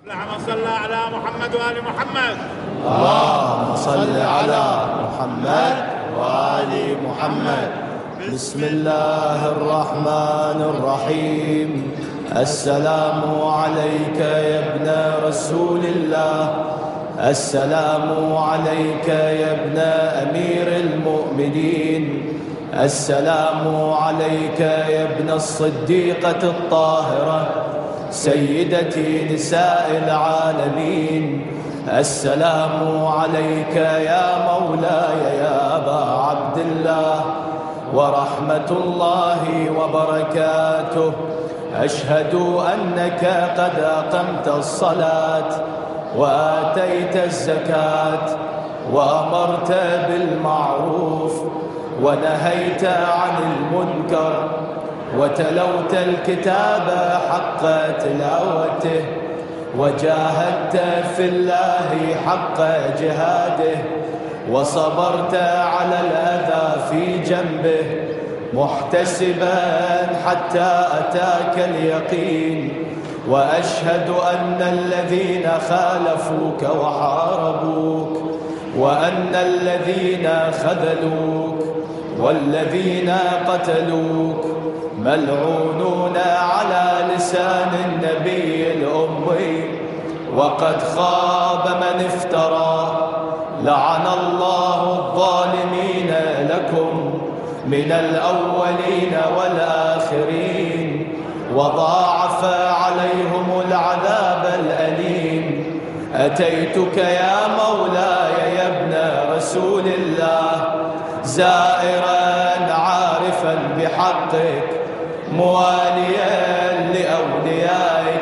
اللهم صل على محمد وآل محمد. اللهم صل على محمد وآل محمد. بسم الله الرحمن الرحيم. السلام عليك يا ابن رسول الله، السلام عليك يا ابن أمير المؤمنين، السلام عليك يا ابن الصديقة الطاهرة سيدتي نساء العالمين، السلام عليك يا مولاي يا أبا عبد الله ورحمة الله وبركاته. أشهد أنك قد أقمت الصلاة وآتيت الزكاة وأمرت بالمعروف ونهيت عن المنكر وتلوت الكتاب حق تلاوته وجاهدت في الله حق جهاده وصبرت على الأذى في جنبه محتسبا حتى أتاك اليقين. وأشهد أن الذين خالفوك وحاربوك وأن الذين خذلوك والذين قتلوك ملعونون على لسان النبي الأمي، وقد خاب من افترى. لعن الله الظالمين لكم من الأولين والآخرين وضاعف عليهم العذاب الأليم. أتيتك يا مولاي يا ابن رسول الله زائرا عارفا بحقك مواليا لأوليائك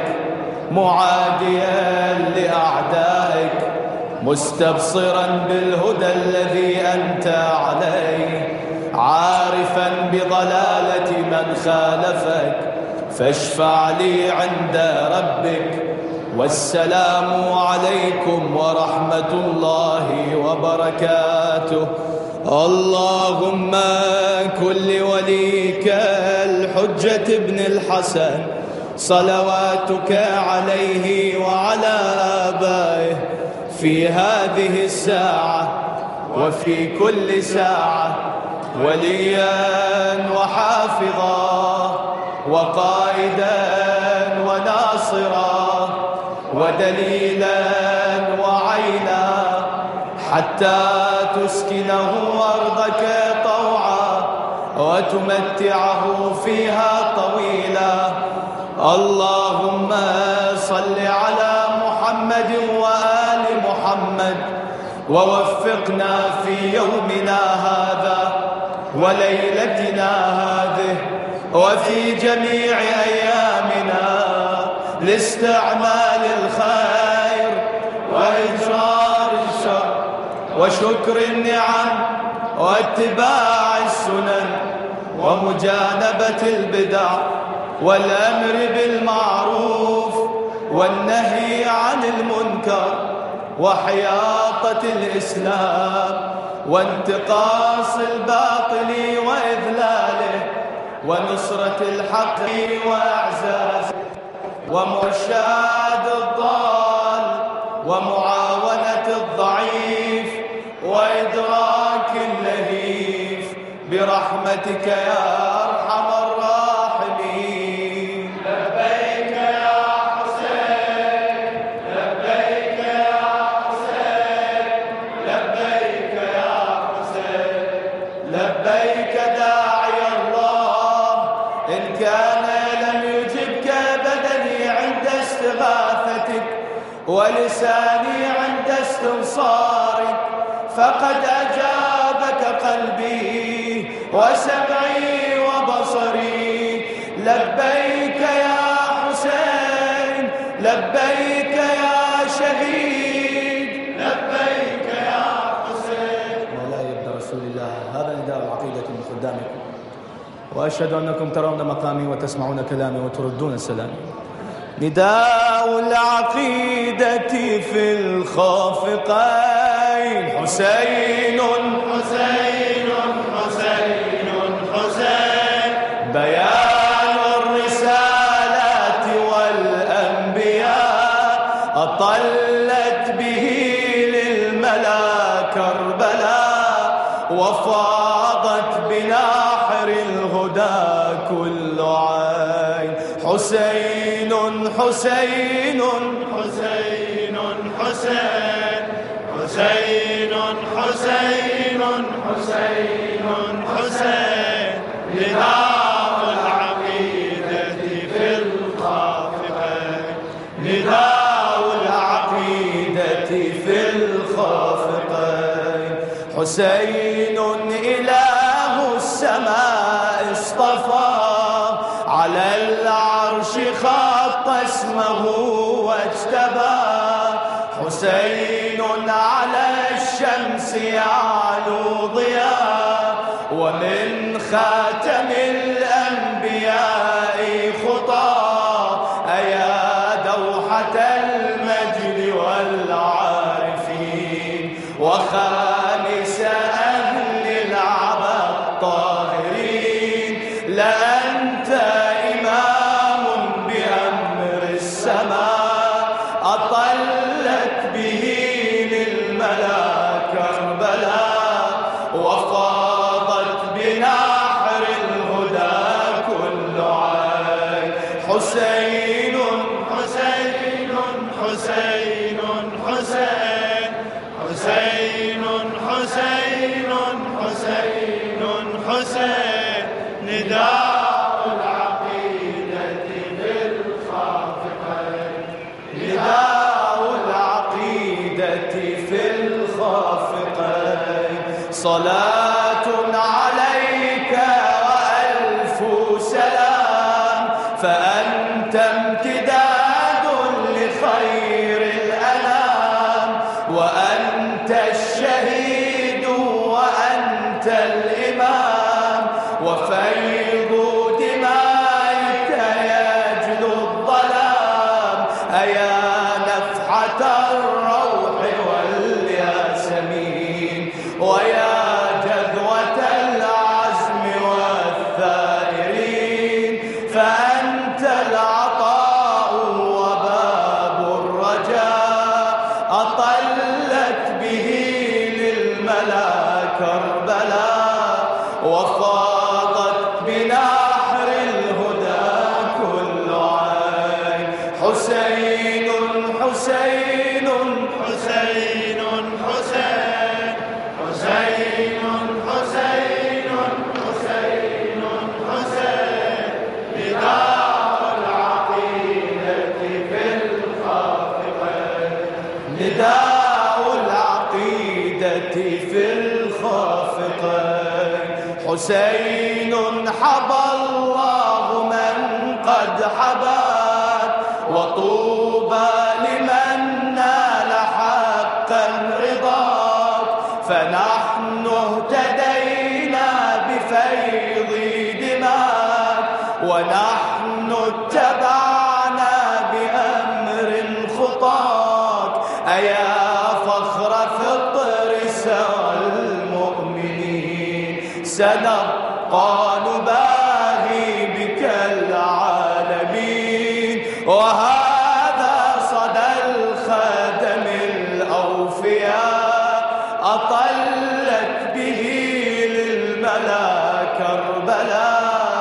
معاديا لأعدائك مستبصرا بالهدى الذي أنت عليه عارفا بضلالة من خالفك فاشفع لي عند ربك. والسلام عليكم ورحمة الله وبركاته. اللهم كن لوليك الحجة ابن الحسن صلواتك عليه وعلى آبائه في هذه الساعة وفي كل ساعة وليا وحافظا وقائدا وناصرا ودليلا وعينا حتى تسكنه أرضك طوعا وتمتعه فيها طويلا. اللهم صل على محمد وآل محمد ووفقنا في يومنا هذا وليلتنا هذه وفي جميع أيامنا لاستعمال الخير وإجرار الشر وشكر النعم واتباع السنن ومجانبة البدع والأمر بالمعروف والنهي عن المنكر وحياطة الإسلام وانتقاص الباطل وإذلاله ونصرة الحق وإعزازه ومرشاد الضال ومعاونة الضعيف وإدراك اللهيف برحمتك يا أرحم الراحمين. لبيك يا حسين لبيك يا حسين لبيك يا حسين لبيك داعي الله إن كان لم يجبك بدني عند استغاثتك ولساني عند استنصارك فقد أجابك قلبي وسمعي وبصري. لبيك يا حسين لبيك يا شهيد لبيك يا حسين. مولاي ابن رسول الله هذا نداء العقيدة من خدامكم وأشهد أنكم ترون مقامي وتسمعون كلامي وتردون سلامي. نداء العقيدة في الخافقين حسين حسين حسين حسين بيان الرسالات والأنبياء أطلت به للملا كربلاء وفاضت بنحر الهدى كل عين. حسين حسين حسين حسين حسين حسين حسين حسين نداء العقيدة في الخافقين نداء العقيدة في الخافقين. حسين إله السماء اصطفى على العرش خط اسمه واجتبى. حسين على الشمس يعلو ضياء ومن خاتم الأنبياء خطى. أيا دوحة المجد والعارفين وخامس أهل العبا الطاهرين. لأنت إمام بأمر السماء أطلت به للملا كربلاء وفاضت بنحر الهدى كل عين. حسين حسين حسين حسين حسين حسين حسين حسين نداء العقيدة في الخافقين نداء العقيدة في الخافقين. صلاة عليك وألف سلام فأنت امتداد لخير الأنام. وأنت الشهيد وأنت الإمام وفيض دمائك يجلو الظلام. أيا نفحة الروح والياسمين ويا جذوة العزم والثائرين. فأنت العطاء وباب الرجاء أطلت به للملا كربلاء وفاضت بنحر الهدى كل عين. حسين حسين حسين حسين حسين حسين حسين حسين نداء العقيدة في الخافقين نداء العقيدة في الخافقين. حسين حبى الله من قد حباك وطوبى لمن نال حقا رضاك. فنحن اهتدينا بفيض دماك ونحن اتبعنا بأمر خطاك. أيا فخر فطر سوى المؤمنين سنبقى نباهي بك العالمين. وهذا صدى الخاتم الأوفياء أطلت به للملا كربلاء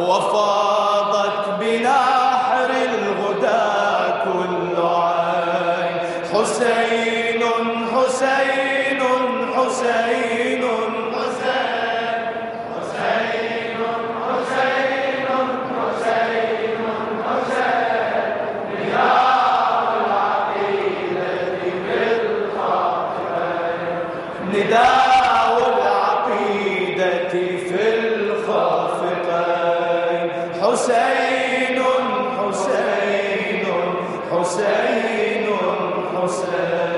وفاضت بنحر الهدى كل عين. حسين حسين حسين نداء العقيدة في الخافقين. حسين حسين حسين حسين